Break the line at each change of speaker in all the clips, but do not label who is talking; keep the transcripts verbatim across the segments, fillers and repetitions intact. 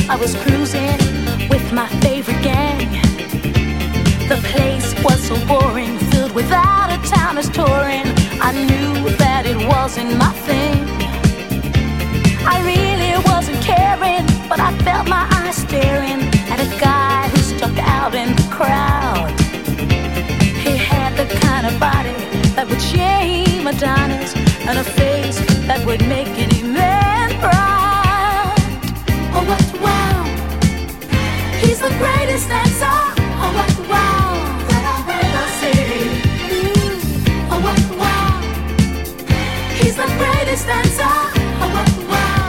I was cruising with my favorite gang. The place was so boring, filled with out-of-towners touring. I knew that it wasn't my thing. I really wasn't caring, but I felt my eyes staring at a guy who stuck out in the crowd. He had the kind of body that would shame Adonis, and a face that would make any man proud. Oh, what wow! He's the greatest dancer. Oh, what wow! That I've ever seen. Mm. Oh, what wow! He's the greatest dancer. Oh, what wow!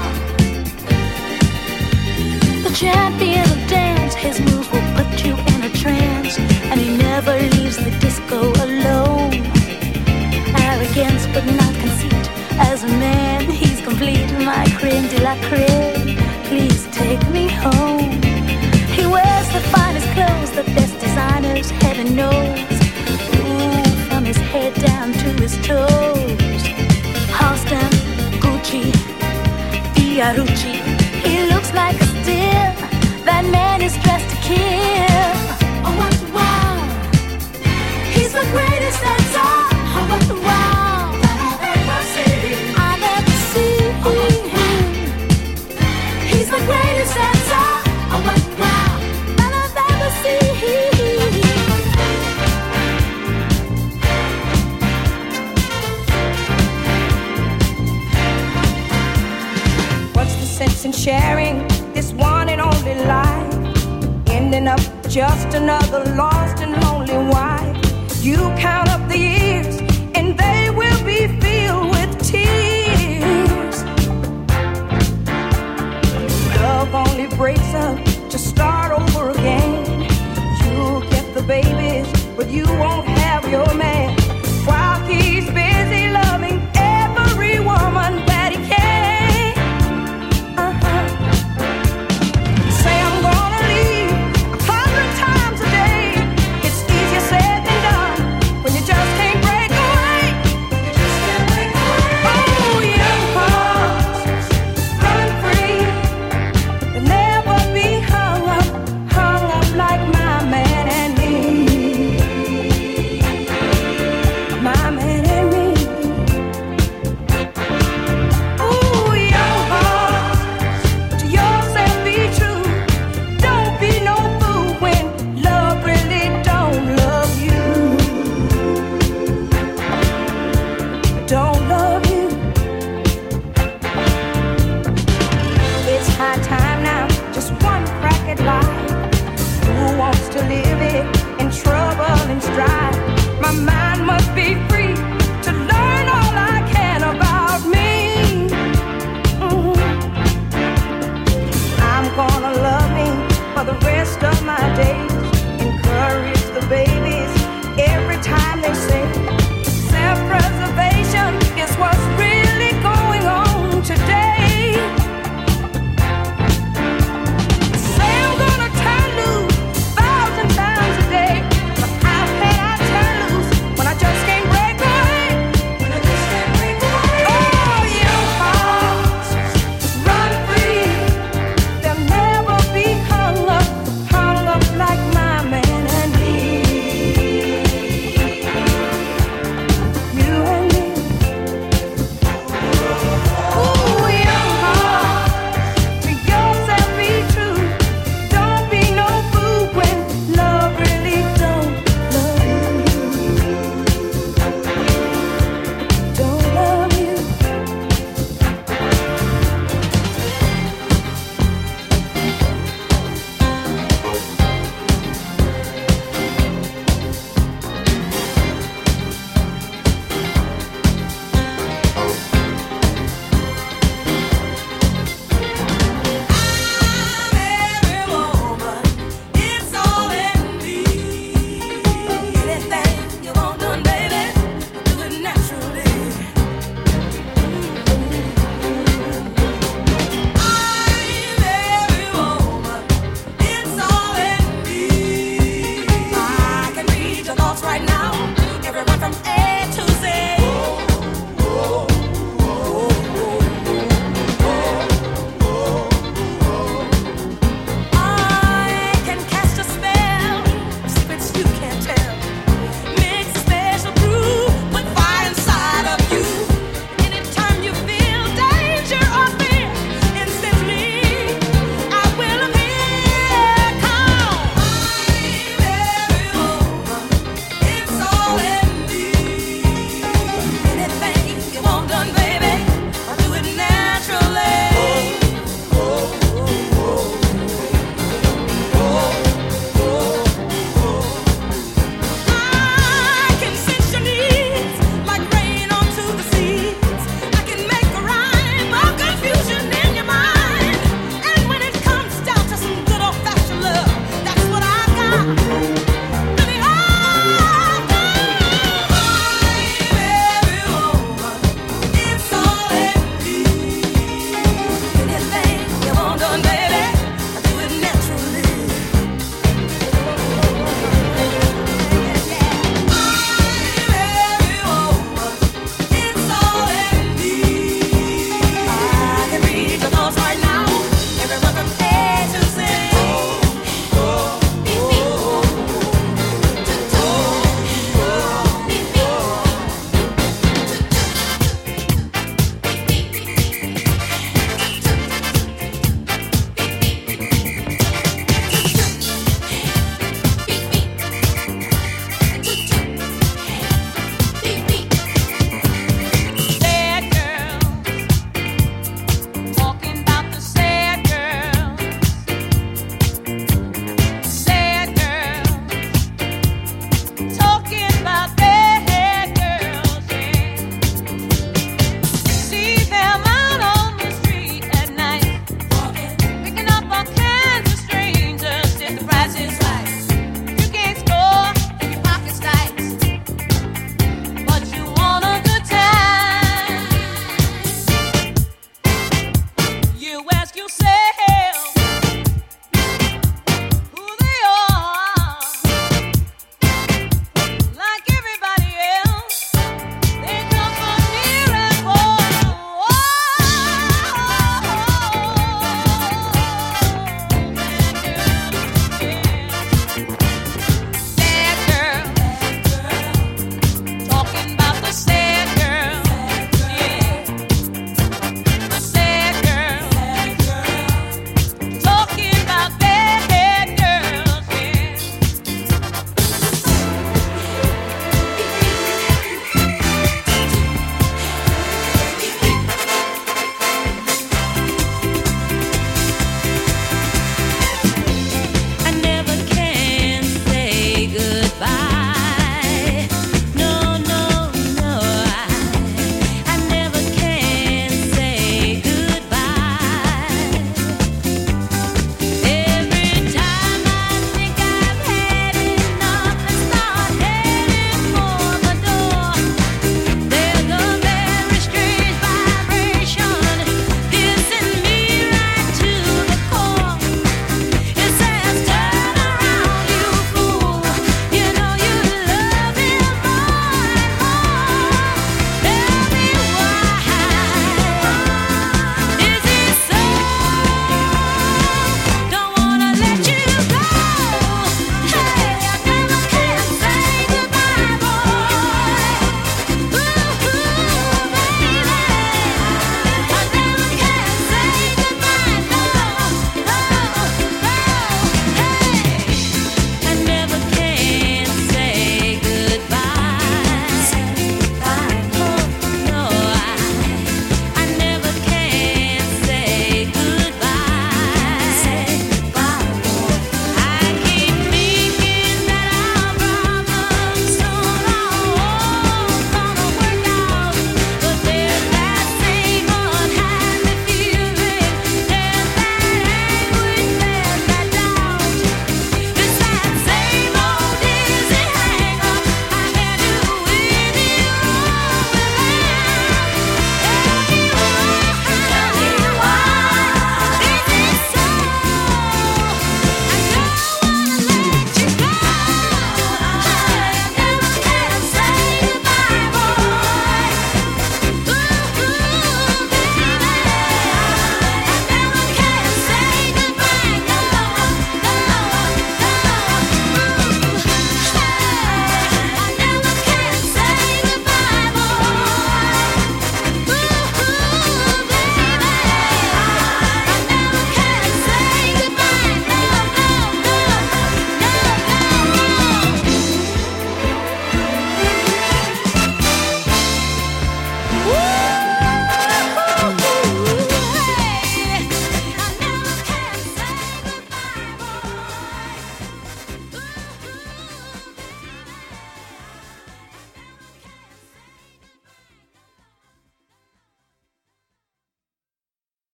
The champion of dance, his moves will put you in a trance, and he never leaves the disco alone. Arrogance but not conceit, as a man he's complete. My creme de la creme, please take me home. He wears the finest clothes, the best designers, heaven knows. Ooh, from his head down to his toes. Halston, Gucci, Fiorucci, he looks like a steal. That man is dressed to kill. Oh, what wow! He's the greatest dancer. Oh, what wow! That I've ever seen. I've ever seen. Oh, what wow! He's the greatest dancer. Oh, what wow! That I've ever seen.
What's the sense in sharing this one and only life? Ending up just another lost and lonely wife. You count up the years and they will be filled with tears. Love only breaks up